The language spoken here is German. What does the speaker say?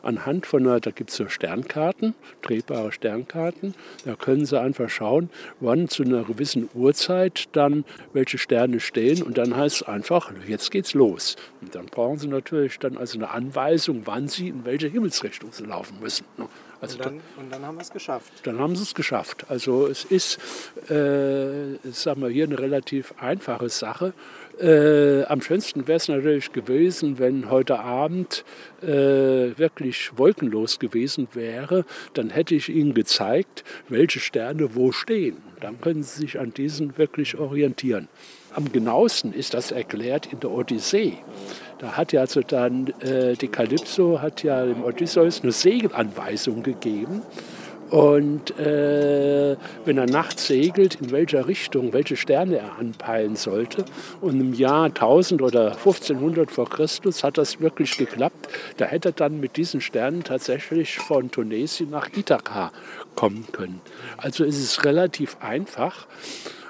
Anhand von da gibt es so Sternkarten, drehbare Sternkarten. Da können Sie einfach schauen, wann zu einer gewissen Uhrzeit dann welche Sterne stehen. Und dann heißt es einfach, jetzt geht's los. Und dann brauchen Sie natürlich dann also eine Anweisung, wann Sie in welche Himmelsrichtung Sie laufen müssen. Also und dann haben wir es geschafft. Dann haben sie es geschafft. Also es ist, sagen wir hier, eine relativ einfache Sache. Am schönsten wäre es natürlich gewesen, wenn heute Abend wirklich wolkenlos gewesen wäre. Dann hätte ich Ihnen gezeigt, welche Sterne wo stehen. Dann können Sie sich an diesen wirklich orientieren. Am genauesten ist das erklärt in der Odyssee. Da hat ja also dann die Kalypso hat ja dem Odysseus eine Segelanweisung gegeben. Und wenn er nachts segelt, in welcher Richtung, welche Sterne er anpeilen sollte. Und im Jahr 1000 oder 1500 vor Christus hat das wirklich geklappt. Da hätte er dann mit diesen Sternen tatsächlich von Tunesien nach Ithaka kommen können. Also es ist relativ einfach.